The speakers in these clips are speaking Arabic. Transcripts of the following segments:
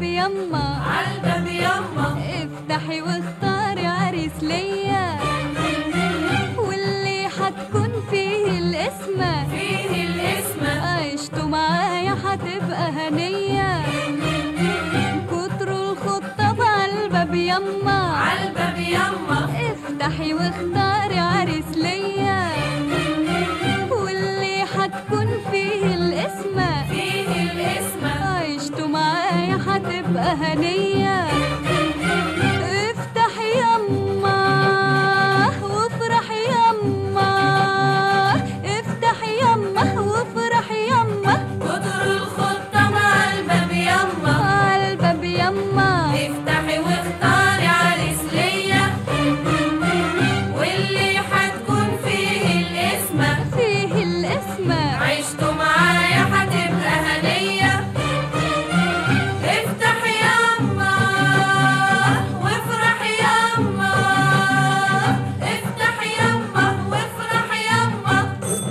يما عالباب يما افتحي واختاري عريس ليا واللي حتكون فيه القسمة عشتوا معايا حتبقى هنية كتروا الخطاب عالباب يما عالباب يما افتحي واختاري عريس ليا واللي حتكون فيه القسمة عشتوا معايا حتبقى هنية افتحي يما وافرحي يما افتحي يما وافرحي يما كتر الخطة مع الباب يما عالباب يما افتحي واختاري عريس ليا واللي حتكون فيه القسمة عشتوا معايا حتبقى هنية افتحي يما وافرحي يما افتحي يما وافرحي يما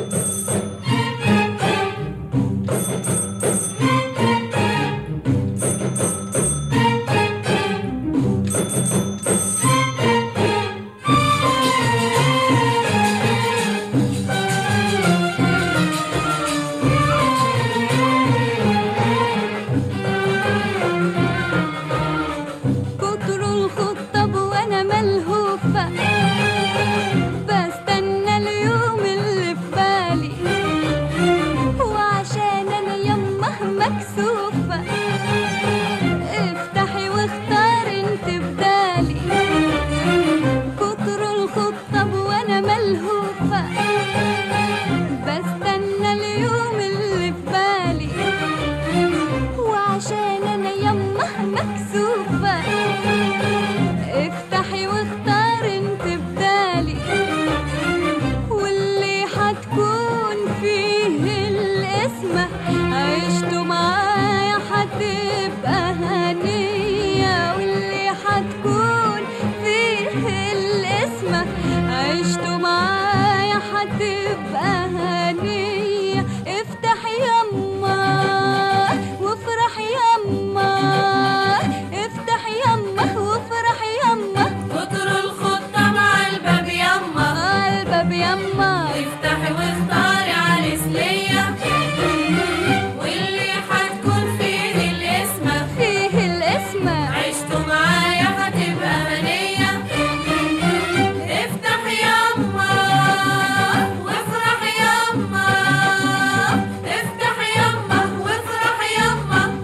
كتروا الخطاب وانا ملهوفة بستنى اليوم اللي في بالي وعشان انا يما مكسوفة افتحي واختاري انت بدالي كتروا الخطاب وانا ملهوفة بستنى اليوم اللي في بالي وعشان انا يما مكسوفة افتحي واختاري انت بدالي واللي حتكون فيه القسمة عشتوا معايا حتبقى هنية واللي حتكون فيه القسمة عشتوا معايا حتبقى هنية افتحي يما وافرحي يما افتحي يما وافرحي يما كتر الخطة مع الباب يما عالباب يما افتحي واختاري عريس ليا واللي حتكون فيه القسمة عشتوا معايا هتبقى هنية افتحي يما وافرحي يما افتحي يما وافرحي يما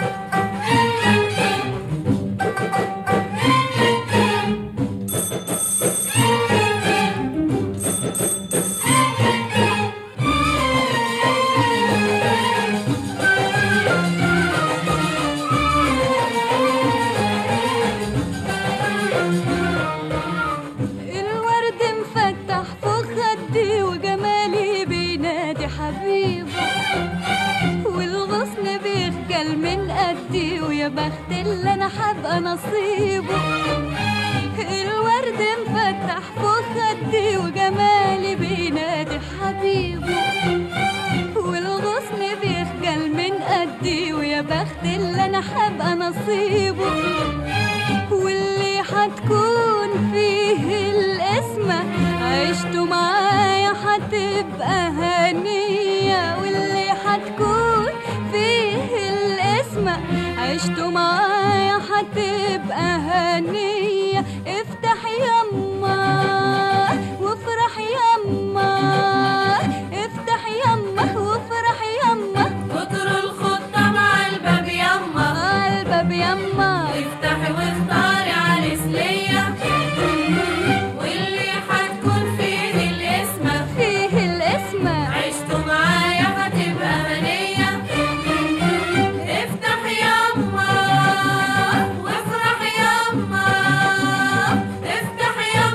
الورد مفتح فوق خدي وجمالي بينادي حبيبه والغصن بيخجل من قدي ويا بخت اللي انا حابقى نصيبه الورد مفتح فوق خدي وجمالي بينادي حبيبه والغصن بيخجل من قدي ويا بخت اللي انا حابقى نصيبه واللي حتكون فيه القسمة عشتوا معايا حتبقى هنية واللي حتكون فيه القسمة عشتوا معايا حتبقى هنية افتحي يما وافرحي يما افتحي يما وافرحي يما كتر الخطة مع الباب يما عالباب يما افتحي واختاري عريس ليا واللي حتكون فيه القسمة عشتوا معايا هتبقى هنية افتحي يما وافرحي يما افتحي يما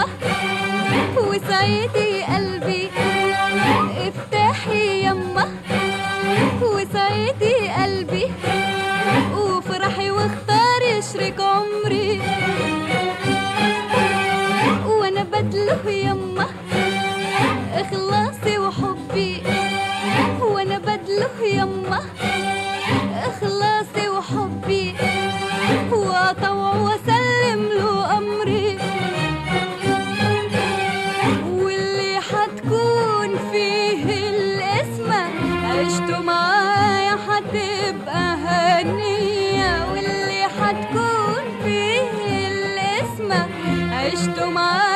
يما وسعيدي قلبي، افتحي يما وسعيدي قلبي، وفرحي واختاري شريك عمري، وانا بدله يما اخلاصي وحبي، وانا بدله يما اخلاصي وحبي، واطوع واسلم له امري، واللي حتكون فيه القسمة عشتوا معايا حتبقى هنية، واللي حتكون فيه القسمة عشتوا معايا